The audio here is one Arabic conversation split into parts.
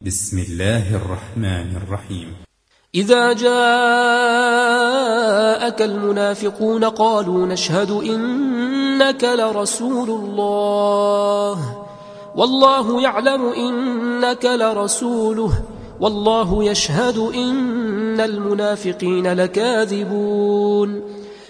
بسم الله الرحمن الرحيم. إذا جاءك المنافقون قالوا نشهد إنك لرسول الله والله يعلم إنك لرسوله والله يشهد إن المنافقين لكاذبون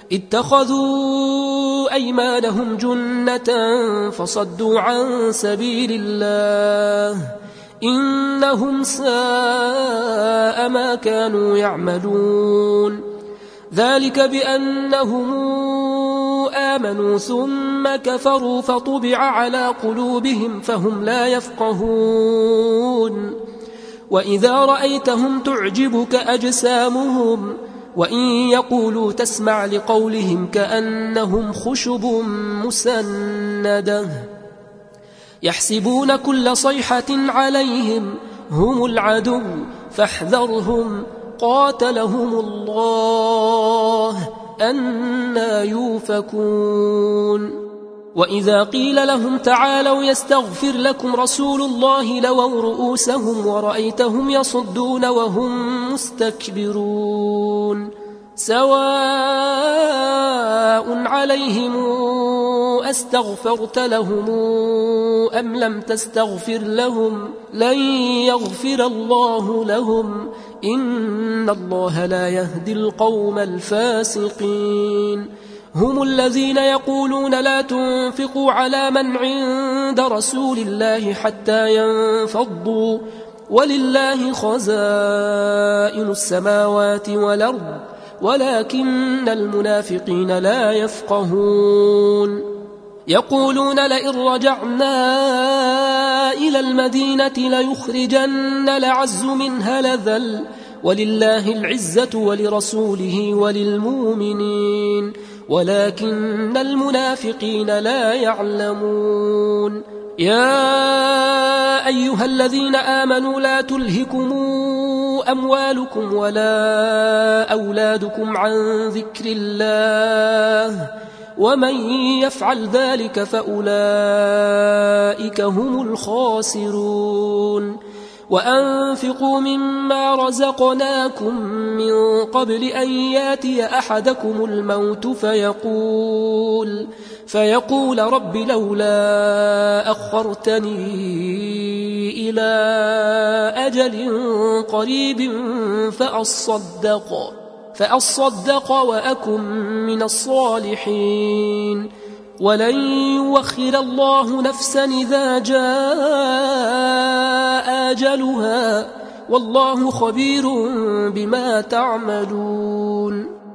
اتخذوا أيمانهم جنة فصدوا عن سبيل الله إنهم ساء ما كانوا يعملون ذلك بأنهم آمنوا ثم كفروا فطبع على قلوبهم فهم لا يفقهون وإذا رأيتهم تعجبك أجسامهم وإن يقولوا تسمع لقولهم كأنهم خشب مسندة يحسبون كل صيحة عليهم هم العدو فاحذرهم قاتلهم الله أنى يوفكون وإذا قيل لهم تعالوا يستغفر لكم رسول الله لووا رؤوسهم ورأيتهم يصدون وهم مستكبرون سواء عليهم أستغفرت لهم أم لم تستغفر لهم لن يغفر الله لهم إن الله لا يهدي القوم الفاسقين هم الذين يقولون لا تنفقوا على من عند رسول الله حتى ينفضوا ولله خزائن السماوات والأرض ولكن المنافقين لا يفقهون يقولون لئن رجعنا إلى المدينة ليخرجن الأعز منها الأذل ولله العزة ولرسوله وللمؤمنين ولكن المنافقين لا يعلمون يا أيها الذين آمنوا لا تلهكم أموالكم ولا أولادكم عن ذكر الله ومن يفعل ذلك فأولئك هم الخاسرون وأنفقوا مما رزقناكم من قبل أن ياتي أحدكم الموت فيقول رب لولا أخرتني إلى أجل قريب فأصدق وأكن من الصالحين ولن يؤخر الله نفسا إذا جاء أجلها والله خبير بما تعملون.